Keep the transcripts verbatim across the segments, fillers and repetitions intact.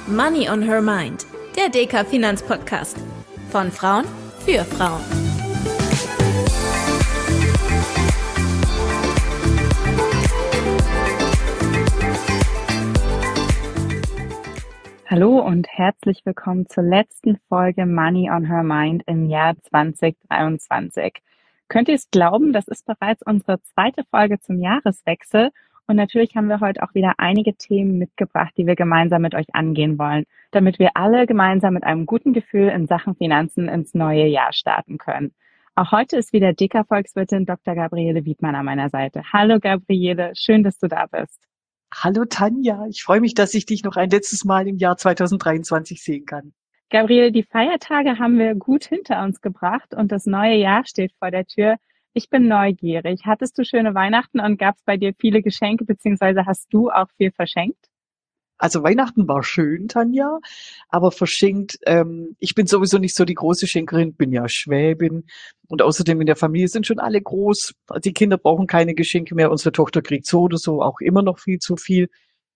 Money on Her Mind, der D K Finanzpodcast. Von Frauen für Frauen. Hallo und herzlich willkommen zur letzten Folge Money on Her Mind im Jahr zwanzig dreiundzwanzig. Könnt ihr es glauben, das ist bereits unsere zweite Folge zum Jahreswechsel und natürlich haben wir heute auch wieder einige Themen mitgebracht, die wir gemeinsam mit euch angehen wollen, damit wir alle gemeinsam mit einem guten Gefühl in Sachen Finanzen ins neue Jahr starten können. Auch heute ist wieder D K-Volkswirtin Doktor Gabriele Wiedmann an meiner Seite. Hallo Gabriele, schön, dass du da bist. Hallo Tanja, ich freue mich, dass ich dich noch ein letztes Mal im Jahr zwanzig dreiundzwanzig sehen kann. Gabriele, die Feiertage haben wir gut hinter uns gebracht und das neue Jahr steht vor der Tür. Ich bin neugierig. Hattest du schöne Weihnachten und gab es bei dir viele Geschenke, beziehungsweise hast du auch viel verschenkt? Also Weihnachten war schön, Tanja, aber verschenkt, ähm, ich bin sowieso nicht so die große Schenkerin, bin ja Schwäbin und außerdem in der Familie sind schon alle groß. Die Kinder brauchen keine Geschenke mehr, unsere Tochter kriegt so oder so auch immer noch viel zu viel.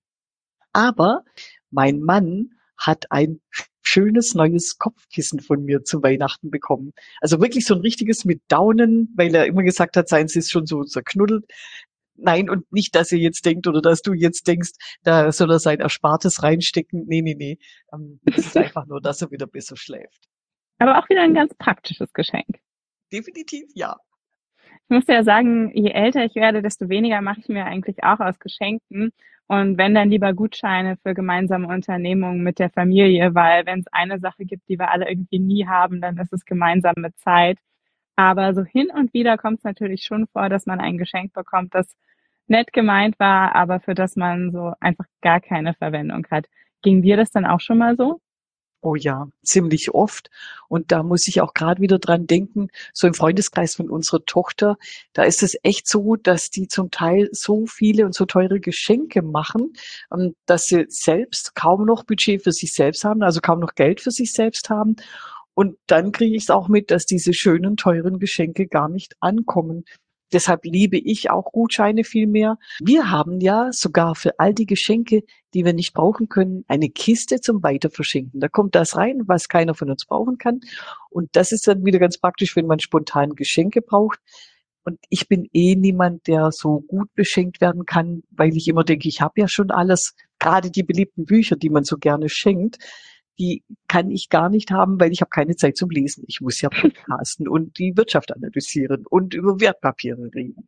Aber mein Mann hat ein schönes neues Kopfkissen von mir zu Weihnachten bekommen. Also wirklich so ein richtiges mit Daunen, weil er immer gesagt hat, seins ist schon so zerknuddelt. Nein, und nicht, dass ihr jetzt denkt oder dass du jetzt denkst, da soll er sein Erspartes reinstecken. Nee, nee, nee. Es ist einfach nur, dass er wieder besser schläft. Aber auch wieder ein ganz praktisches Geschenk. Definitiv ja. Ich muss ja sagen, je älter ich werde, desto weniger mache ich mir eigentlich auch aus Geschenken. Und wenn, dann lieber Gutscheine für gemeinsame Unternehmungen mit der Familie, weil wenn es eine Sache gibt, die wir alle irgendwie nie haben, dann ist es gemeinsame Zeit. Aber so hin und wieder kommt es natürlich schon vor, dass man ein Geschenk bekommt, das nett gemeint war, aber für das man so einfach gar keine Verwendung hat. Ging dir das dann auch schon mal so? Oh ja, ziemlich oft. Und da muss ich auch gerade wieder dran denken, so im Freundeskreis von unserer Tochter, da ist es echt so, dass die zum Teil so viele und so teure Geschenke machen, dass sie selbst kaum noch Budget für sich selbst haben, also kaum noch Geld für sich selbst haben. Und dann kriege ich es auch mit, dass diese schönen, teuren Geschenke gar nicht ankommen. Deshalb liebe ich auch Gutscheine viel mehr. Wir haben ja sogar für all die Geschenke, die wir nicht brauchen können, eine Kiste zum Weiterverschenken. Da kommt das rein, was keiner von uns brauchen kann. Und das ist dann wieder ganz praktisch, wenn man spontan Geschenke braucht. Und ich bin eh niemand, der so gut beschenkt werden kann, weil ich immer denke, ich habe ja schon alles. Gerade die beliebten Bücher, die man so gerne schenkt, die kann ich gar nicht haben, weil ich habe keine Zeit zum Lesen. Ich muss ja podcasten und die Wirtschaft analysieren und über Wertpapiere reden.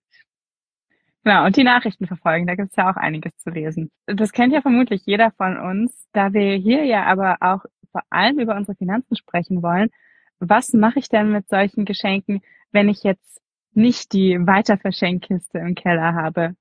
Genau, und die Nachrichten verfolgen, da gibt's ja auch einiges zu lesen. Das kennt ja vermutlich jeder von uns. Da wir hier ja aber auch vor allem über unsere Finanzen sprechen wollen, was mache ich denn mit solchen Geschenken, wenn ich jetzt nicht die Weiterverschenkkiste im Keller habe?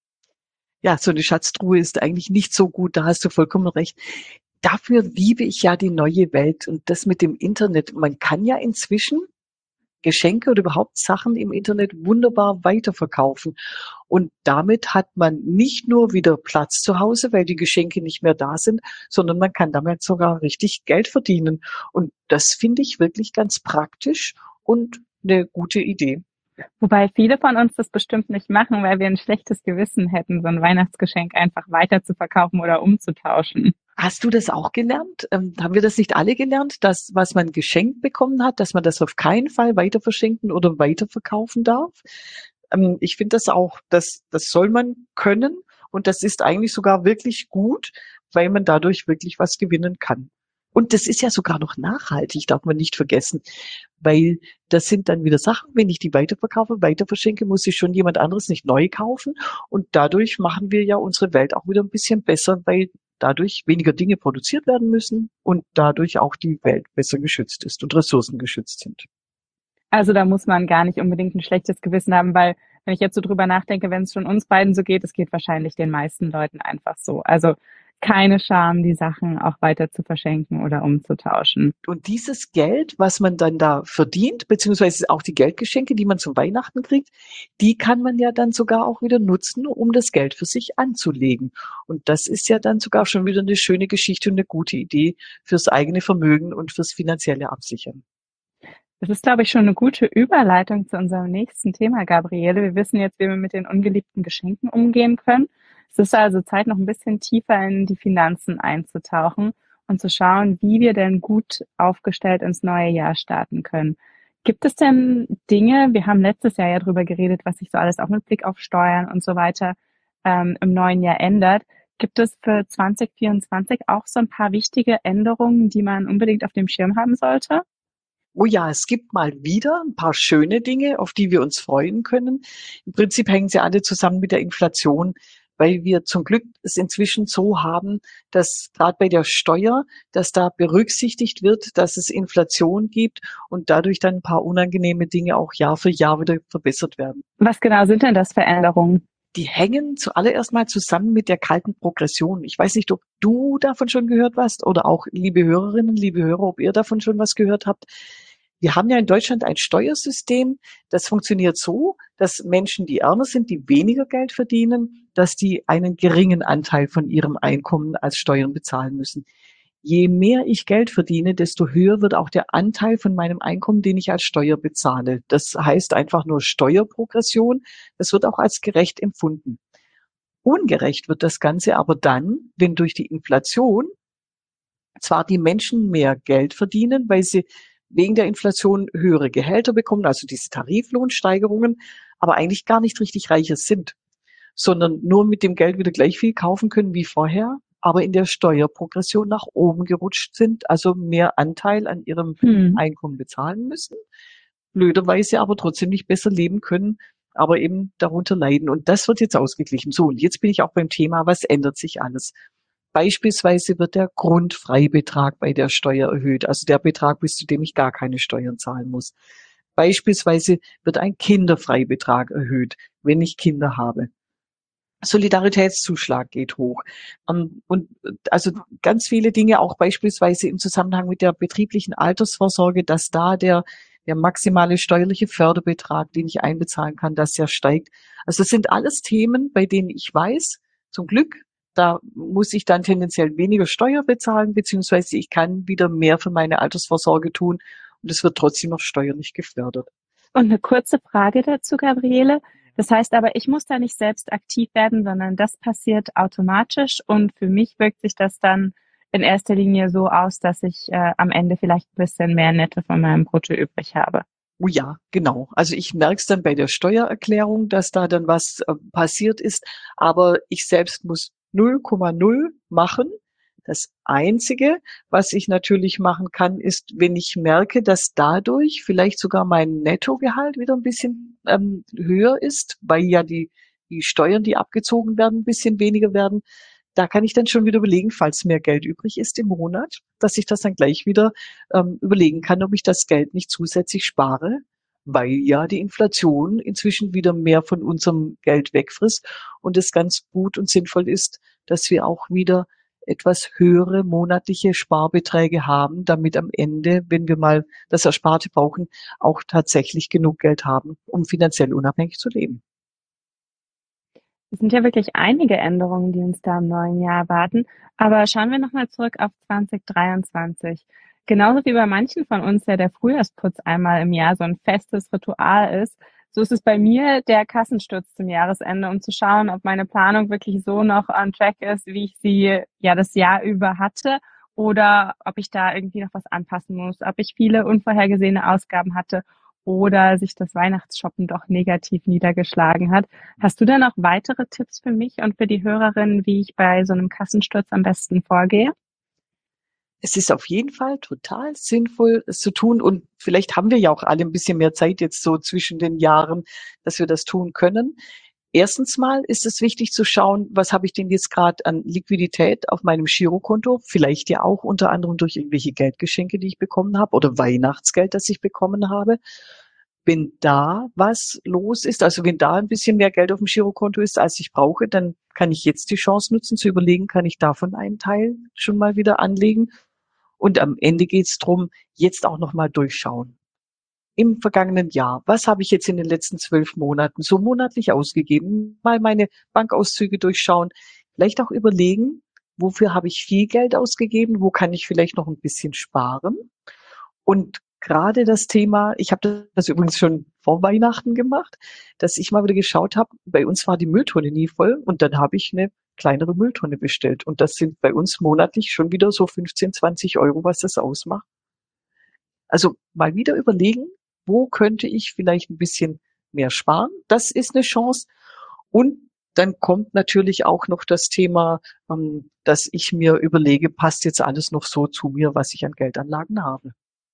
Ja, so eine Schatztruhe ist eigentlich nicht so gut, da hast du vollkommen recht. Dafür liebe ich ja die neue Welt und das mit dem Internet. Man kann ja inzwischen Geschenke oder überhaupt Sachen im Internet wunderbar weiterverkaufen. Und damit hat man nicht nur wieder Platz zu Hause, weil die Geschenke nicht mehr da sind, sondern man kann damit sogar richtig Geld verdienen. Und das finde ich wirklich ganz praktisch und eine gute Idee. Wobei viele von uns das bestimmt nicht machen, weil wir ein schlechtes Gewissen hätten, so ein Weihnachtsgeschenk einfach weiter zu verkaufen oder umzutauschen. Hast du das auch gelernt? Ähm, haben wir das nicht alle gelernt, dass was man geschenkt bekommen hat, dass man das auf keinen Fall weiter verschenken oder weiterverkaufen darf? Ähm, ich finde das auch, das, das soll man können und das ist eigentlich sogar wirklich gut, weil man dadurch wirklich was gewinnen kann. Und das ist ja sogar noch nachhaltig, darf man nicht vergessen, weil das sind dann wieder Sachen, wenn ich die weiterverkaufe, weiterverschenke, muss ich schon jemand anderes nicht neu kaufen und dadurch machen wir ja unsere Welt auch wieder ein bisschen besser, weil dadurch weniger Dinge produziert werden müssen und dadurch auch die Welt besser geschützt ist und Ressourcen geschützt sind. Also da muss man gar nicht unbedingt ein schlechtes Gewissen haben, weil wenn ich jetzt so drüber nachdenke, wenn es schon uns beiden so geht, es geht wahrscheinlich den meisten Leuten einfach so. Also keine Scham, die Sachen auch weiter zu verschenken oder umzutauschen. Und dieses Geld, was man dann da verdient, beziehungsweise auch die Geldgeschenke, die man zu Weihnachten kriegt, die kann man ja dann sogar auch wieder nutzen, um das Geld für sich anzulegen. Und das ist ja dann sogar schon wieder eine schöne Geschichte und eine gute Idee fürs eigene Vermögen und fürs finanzielle Absichern. Das ist, glaube ich, schon eine gute Überleitung zu unserem nächsten Thema, Gabriele. Wir wissen jetzt, wie wir mit den ungeliebten Geschenken umgehen können. Es ist also Zeit, noch ein bisschen tiefer in die Finanzen einzutauchen. und zu schauen, wie wir denn gut aufgestellt ins neue Jahr starten können. Gibt es denn Dinge, wir haben letztes Jahr ja drüber geredet, was sich so alles auch mit Blick auf Steuern und so weiter ähm, im neuen Jahr ändert. Gibt es für zwanzig vierundzwanzig auch so ein paar wichtige Änderungen, die man unbedingt auf dem Schirm haben sollte? Oh ja, es gibt mal wieder ein paar schöne Dinge, auf die wir uns freuen können. Im Prinzip hängen sie alle zusammen mit der Inflation, weil wir zum Glück es inzwischen so haben, dass gerade bei der Steuer, dass da berücksichtigt wird, dass es Inflation gibt und dadurch dann ein paar unangenehme Dinge auch Jahr für Jahr wieder verbessert werden. Was genau sind denn das für Änderungen? Die hängen zuallererst mal zusammen mit der kalten Progression. Ich weiß nicht, ob du davon schon gehört hast oder auch liebe Hörerinnen, liebe Hörer, ob ihr davon schon was gehört habt. Wir haben ja in Deutschland ein Steuersystem, das funktioniert so, dass Menschen, die ärmer sind, die weniger Geld verdienen, dass die einen geringen Anteil von ihrem Einkommen als Steuern bezahlen müssen. Je mehr ich Geld verdiene, desto höher wird auch der Anteil von meinem Einkommen, den ich als Steuer bezahle. Das heißt einfach nur Steuerprogression. Das wird auch als gerecht empfunden. Ungerecht wird das Ganze aber dann, wenn durch die Inflation zwar die Menschen mehr Geld verdienen, weil sie wegen der Inflation höhere Gehälter bekommen, also diese Tariflohnsteigerungen, aber eigentlich gar nicht richtig reicher sind, sondern nur mit dem Geld wieder gleich viel kaufen können wie vorher, aber in der Steuerprogression nach oben gerutscht sind, also mehr Anteil an ihrem Hm. Einkommen bezahlen müssen, blöderweise aber trotzdem nicht besser leben können, aber eben darunter leiden. Und das wird jetzt ausgeglichen. So, und jetzt bin ich auch beim Thema, was ändert sich alles? Beispielsweise wird der Grundfreibetrag bei der Steuer erhöht, also der Betrag, bis zu dem ich gar keine Steuern zahlen muss. Beispielsweise wird ein Kinderfreibetrag erhöht, wenn ich Kinder habe. Solidaritätszuschlag geht hoch. Um, und also ganz viele Dinge, auch beispielsweise im Zusammenhang mit der betrieblichen Altersvorsorge, dass da der, der maximale steuerliche Förderbetrag, den ich einbezahlen kann, dass der steigt. Also das sind alles Themen, bei denen ich weiß, zum Glück, da muss ich dann tendenziell weniger Steuer bezahlen, beziehungsweise ich kann wieder mehr für meine Altersvorsorge tun und es wird trotzdem noch steuerlich gefördert. Und eine kurze Frage dazu, Gabriele. Das heißt aber, ich muss da nicht selbst aktiv werden, sondern das passiert automatisch und für mich wirkt sich das dann in erster Linie so aus, dass ich äh, am Ende vielleicht ein bisschen mehr Netto von meinem Brutto übrig habe. Oh ja, genau. Also ich merke es dann bei der Steuererklärung, dass da dann was äh, passiert ist, aber ich selbst muss null Komma null machen. Das Einzige, was ich natürlich machen kann, ist, wenn ich merke, dass dadurch vielleicht sogar mein Nettogehalt wieder ein bisschen ähm, höher ist, weil ja die, die Steuern, die abgezogen werden, ein bisschen weniger werden. Da kann ich dann schon wieder überlegen, falls mehr Geld übrig ist im Monat, dass ich das dann gleich wieder ähm, überlegen kann, ob ich das Geld nicht zusätzlich spare, weil ja die Inflation inzwischen wieder mehr von unserem Geld wegfrisst und es ganz gut und sinnvoll ist, dass wir auch wieder etwas höhere monatliche Sparbeträge haben, damit am Ende, wenn wir mal das Ersparte brauchen, auch tatsächlich genug Geld haben, um finanziell unabhängig zu leben. Es sind ja wirklich einige Änderungen, die uns da im neuen Jahr erwarten. Aber schauen wir nochmal zurück auf zwanzig dreiundzwanzig. Genauso wie bei manchen von uns ja der Frühjahrsputz einmal im Jahr so ein festes Ritual ist, so ist es bei mir der Kassensturz zum Jahresende, um zu schauen, ob meine Planung wirklich so noch on track ist, wie ich sie ja das Jahr über hatte, oder ob ich da irgendwie noch was anpassen muss, ob ich viele unvorhergesehene Ausgaben hatte oder sich das Weihnachtsshoppen doch negativ niedergeschlagen hat. Hast du da noch weitere Tipps für mich und für die Hörerinnen, wie ich bei so einem Kassensturz am besten vorgehe? Es ist auf jeden Fall total sinnvoll, es zu tun. Und vielleicht haben wir ja auch alle ein bisschen mehr Zeit jetzt so zwischen den Jahren, dass wir das tun können. Erstens mal ist es wichtig zu schauen, was habe ich denn jetzt gerade an Liquidität auf meinem Girokonto? Vielleicht ja auch unter anderem durch irgendwelche Geldgeschenke, die ich bekommen habe oder Weihnachtsgeld, das ich bekommen habe. Wenn da was los ist, also wenn da ein bisschen mehr Geld auf dem Girokonto ist, als ich brauche, dann kann ich jetzt die Chance nutzen, zu überlegen, kann ich davon einen Teil schon mal wieder anlegen? Und am Ende geht es darum, jetzt auch nochmal durchschauen. Im vergangenen Jahr, was habe ich jetzt in den letzten zwölf Monaten so monatlich ausgegeben? Mal meine Bankauszüge durchschauen, vielleicht auch überlegen, wofür habe ich viel Geld ausgegeben, wo kann ich vielleicht noch ein bisschen sparen? Und gerade das Thema, ich habe das übrigens schon vor Weihnachten gemacht, dass ich mal wieder geschaut habe, bei uns war die Mülltonne nie voll und dann habe ich eine kleinere Mülltonne bestellt. Und das sind bei uns monatlich schon wieder so fünfzehn, zwanzig Euro, was das ausmacht. Also mal wieder überlegen, wo könnte ich vielleicht ein bisschen mehr sparen? Das ist eine Chance. Und dann kommt natürlich auch noch das Thema, ähm, dass ich mir überlege, passt jetzt alles noch so zu mir, was ich an Geldanlagen habe?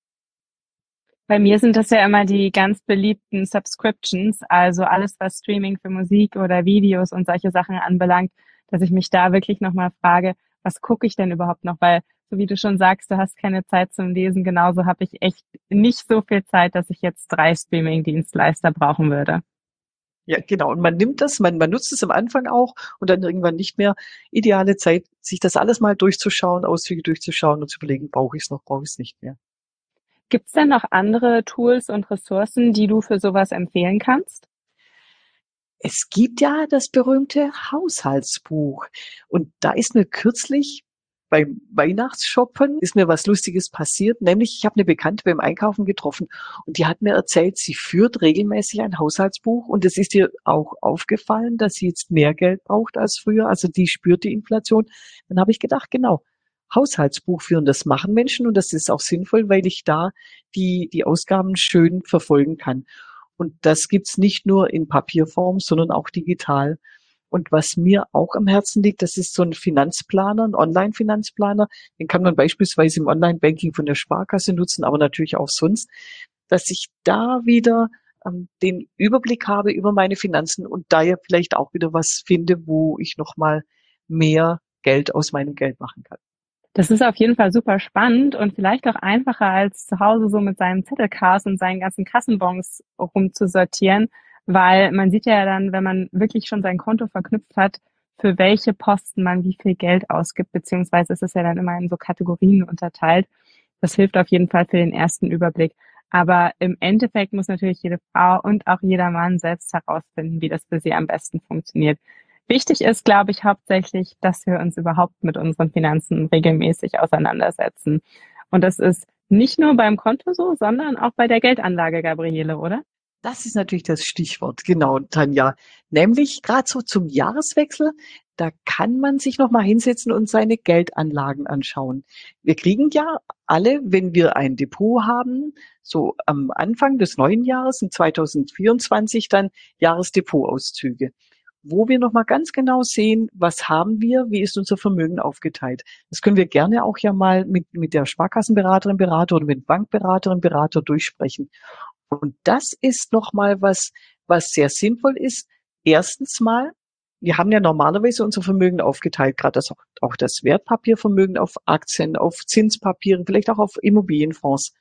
Bei mir sind das ja immer die ganz beliebten Subscriptions, also alles, was Streaming für Musik oder Videos und solche Sachen anbelangt, dass ich mich da wirklich nochmal frage, was gucke ich denn überhaupt noch? Weil, so wie du schon sagst, du hast keine Zeit zum Lesen, genauso habe ich echt nicht so viel Zeit, dass ich jetzt drei Streaming-Dienstleister brauchen würde. Ja, genau. Und man nimmt das, man, man nutzt es am Anfang auch und dann irgendwann nicht mehr. Ideale Zeit, sich das alles mal durchzuschauen, Auszüge durchzuschauen und zu überlegen, brauche ich es noch, brauche ich es nicht mehr. Gibt es denn noch andere Tools und Ressourcen, die du für sowas empfehlen kannst? Es gibt ja das berühmte Haushaltsbuch. Und da ist mir kürzlich beim Weihnachtsshoppen ist mir was Lustiges passiert, nämlich ich habe eine Bekannte beim Einkaufen getroffen und die hat mir erzählt, sie führt regelmäßig ein Haushaltsbuch und es ist ihr auch aufgefallen, dass sie jetzt mehr Geld braucht als früher, also die spürt die Inflation. Dann habe ich gedacht, genau, Haushaltsbuch führen, das machen Menschen und das ist auch sinnvoll, weil ich da die die Ausgaben schön verfolgen kann. Und das gibt's nicht nur in Papierform, sondern auch digital. Und was mir auch am Herzen liegt, das ist so ein Finanzplaner, ein Online-Finanzplaner. Den kann man beispielsweise im Online-Banking von der Sparkasse nutzen, aber natürlich auch sonst, dass ich da wieder ähm, den Überblick habe über meine Finanzen und da ja vielleicht auch wieder was finde, wo ich nochmal mehr Geld aus meinem Geld machen kann. Das ist auf jeden Fall super spannend und vielleicht auch einfacher als zu Hause so mit seinem Zettelkasten und seinen ganzen Kassenbons rumzusortieren, weil man sieht ja dann, wenn man wirklich schon sein Konto verknüpft hat, für welche Posten man wie viel Geld ausgibt, beziehungsweise ist es ja dann immer in so Kategorien unterteilt. Das hilft auf jeden Fall für den ersten Überblick. Aber im Endeffekt muss natürlich jede Frau und auch jeder Mann selbst herausfinden, wie das für sie am besten funktioniert. Wichtig ist, glaube ich, hauptsächlich, dass wir uns überhaupt mit unseren Finanzen regelmäßig auseinandersetzen. Und das ist nicht nur beim Konto so, sondern auch bei der Geldanlage, Gabriele, oder? Das ist natürlich das Stichwort, genau, Tanja. Nämlich gerade so zum Jahreswechsel, da kann man sich noch mal hinsetzen und seine Geldanlagen anschauen. Wir kriegen ja alle, wenn wir ein Depot haben, so am Anfang des neuen Jahres, in zwanzig vierundzwanzig, dann Jahresdepotauszüge, wo wir noch mal ganz genau sehen, was haben wir, wie ist unser Vermögen aufgeteilt. Das können wir gerne auch ja mal mit, mit der Sparkassenberaterin, Berater oder mit Bankberaterin, Berater durchsprechen. Und das ist nochmal was, was sehr sinnvoll ist. Erstens mal, wir haben ja normalerweise unser Vermögen aufgeteilt, gerade das auch, auch das Wertpapiervermögen auf Aktien, auf Zinspapieren, vielleicht auch auf Immobilienfonds.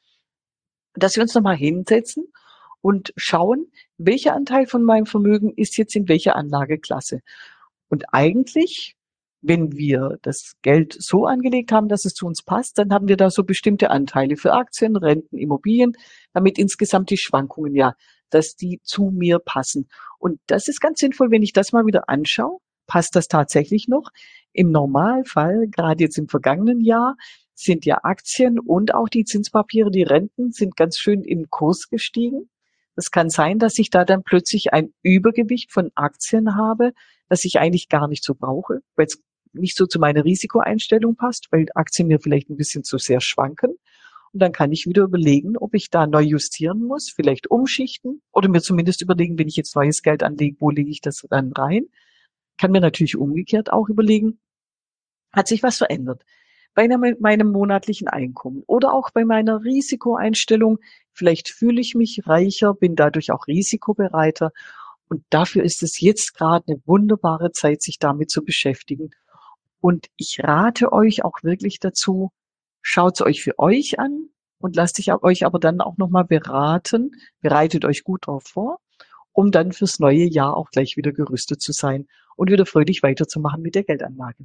Dass wir uns nochmal hinsetzen und schauen, welcher Anteil von meinem Vermögen ist jetzt in welcher Anlageklasse. Und eigentlich, wenn wir das Geld so angelegt haben, dass es zu uns passt, dann haben wir da so bestimmte Anteile für Aktien, Renten, Immobilien, damit insgesamt die Schwankungen ja, dass die zu mir passen. Und das ist ganz sinnvoll, wenn ich das mal wieder anschaue, passt das tatsächlich noch? Im Normalfall, gerade jetzt im vergangenen Jahr, sind ja Aktien und auch die Zinspapiere, die Renten sind ganz schön im Kurs gestiegen. Es kann sein, dass ich da dann plötzlich ein Übergewicht von Aktien habe, das ich eigentlich gar nicht so brauche, weil es nicht so zu meiner Risikoeinstellung passt, weil Aktien mir vielleicht ein bisschen zu sehr schwanken. Und dann kann ich wieder überlegen, ob ich da neu justieren muss, vielleicht umschichten oder mir zumindest überlegen, wenn ich jetzt neues Geld anlege, wo lege ich das dann rein? Kann mir natürlich umgekehrt auch überlegen, hat sich was verändert bei meinem monatlichen Einkommen oder auch bei meiner Risikoeinstellung. Vielleicht fühle ich mich reicher, bin dadurch auch risikobereiter. Und dafür ist es jetzt gerade eine wunderbare Zeit, sich damit zu beschäftigen. Und ich rate euch auch wirklich dazu, schaut es euch für euch an und lasst euch aber dann auch nochmal beraten, bereitet euch gut darauf vor, um dann fürs neue Jahr auch gleich wieder gerüstet zu sein und wieder fröhlich weiterzumachen mit der Geldanlage.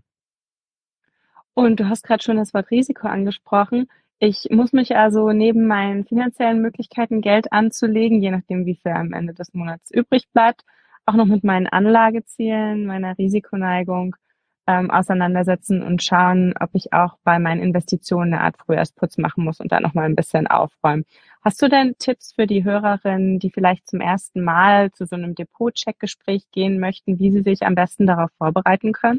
Und du hast gerade schon das Wort Risiko angesprochen. Ich muss mich also neben meinen finanziellen Möglichkeiten, Geld anzulegen, je nachdem, wie viel am Ende des Monats übrig bleibt, auch noch mit meinen Anlagezielen, meiner Risikoneigung ähm, auseinandersetzen und schauen, ob ich auch bei meinen Investitionen eine Art Frühjahrsputz machen muss und da nochmal ein bisschen aufräumen. Hast du denn Tipps für die Hörerinnen, die vielleicht zum ersten Mal zu so einem Depot-Check-Gespräch gehen möchten, wie sie sich am besten darauf vorbereiten können?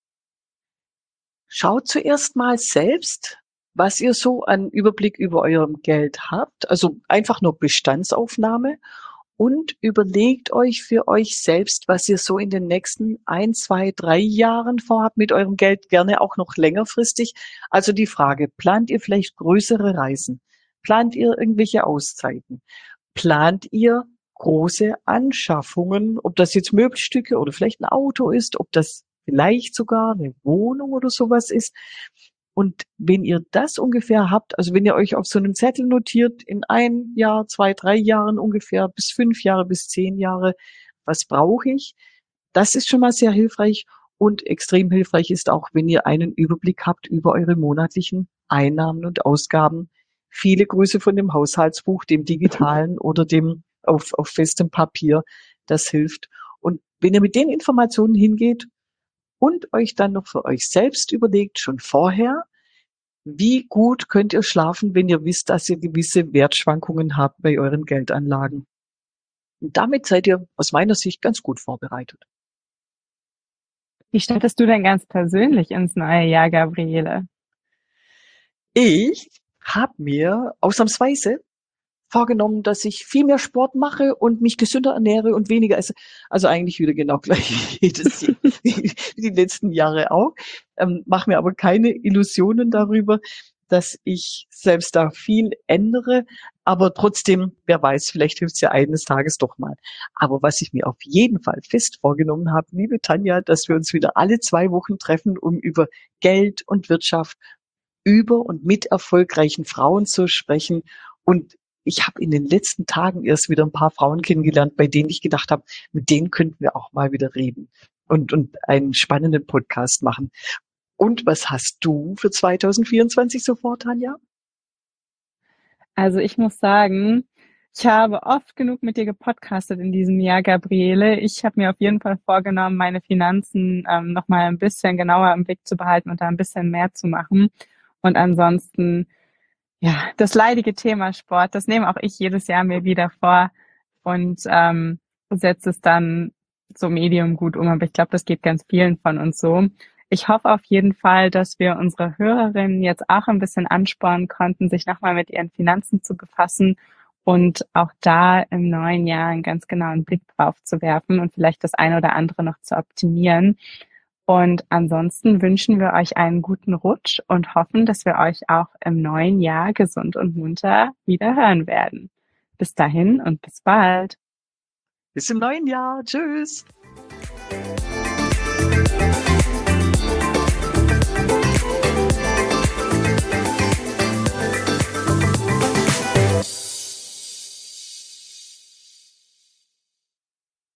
Schaut zuerst mal selbst, was ihr so an Überblick über eurem Geld habt, also einfach nur Bestandsaufnahme, und überlegt euch für euch selbst, was ihr so in den nächsten ein, zwei, drei Jahren vorhabt mit eurem Geld, gerne auch noch längerfristig. Also die Frage, plant ihr vielleicht größere Reisen? Plant ihr irgendwelche Auszeiten? Plant ihr große Anschaffungen, ob das jetzt Möbelstücke oder vielleicht ein Auto ist, ob das vielleicht sogar eine Wohnung oder sowas ist? Und wenn ihr das ungefähr habt, also wenn ihr euch auf so einem Zettel notiert, in ein Jahr, zwei, drei Jahren ungefähr, bis fünf Jahre, bis zehn Jahre, was brauche ich? Das ist schon mal sehr hilfreich. Und extrem hilfreich ist auch, wenn ihr einen Überblick habt über eure monatlichen Einnahmen und Ausgaben. Viele Grüße von dem Haushaltsbuch, dem digitalen oder dem auf, auf festem Papier. Das hilft. Und wenn ihr mit den Informationen hingeht, und euch dann noch für euch selbst überlegt, schon vorher, wie gut könnt ihr schlafen, wenn ihr wisst, dass ihr gewisse Wertschwankungen habt bei euren Geldanlagen. Und damit seid ihr aus meiner Sicht ganz gut vorbereitet. Wie startest du denn ganz persönlich ins neue Jahr, Gabriele? Ich habe mir ausnahmsweise vorgenommen, dass ich viel mehr Sport mache und mich gesünder ernähre und weniger esse. Also eigentlich wieder genau gleich wie jedes Jahr, wie die letzten Jahre auch. Ähm, mache mir aber keine Illusionen darüber, dass ich selbst da viel ändere. Aber trotzdem, wer weiß, vielleicht hilft es ja eines Tages doch mal. Aber was ich mir auf jeden Fall fest vorgenommen habe, liebe Tanja, dass wir uns wieder alle zwei Wochen treffen, um über Geld und Wirtschaft, über und mit erfolgreichen Frauen zu sprechen. Und ich habe in den letzten Tagen erst wieder ein paar Frauen kennengelernt, bei denen ich gedacht habe, mit denen könnten wir auch mal wieder reden und, und einen spannenden Podcast machen. Und was hast du für zwanzig vierundzwanzig so vor, Tanja? Also ich muss sagen, ich habe oft genug mit dir gepodcastet in diesem Jahr, Gabriele. Ich habe mir auf jeden Fall vorgenommen, meine Finanzen ähm, noch mal ein bisschen genauer im Blick zu behalten und da ein bisschen mehr zu machen. Und ansonsten, ja, das leidige Thema Sport, das nehme auch ich jedes Jahr mir wieder vor und ähm, setze es dann so medium gut um. Aber ich glaube, das geht ganz vielen von uns so. Ich hoffe auf jeden Fall, dass wir unsere Hörerinnen jetzt auch ein bisschen anspornen konnten, sich nochmal mit ihren Finanzen zu befassen und auch da im neuen Jahr einen ganz genauen Blick drauf zu werfen und vielleicht das eine oder andere noch zu optimieren. Und ansonsten wünschen wir euch einen guten Rutsch und hoffen, dass wir euch auch im neuen Jahr gesund und munter wieder hören werden. Bis dahin und bis bald. Bis im neuen Jahr. Tschüss.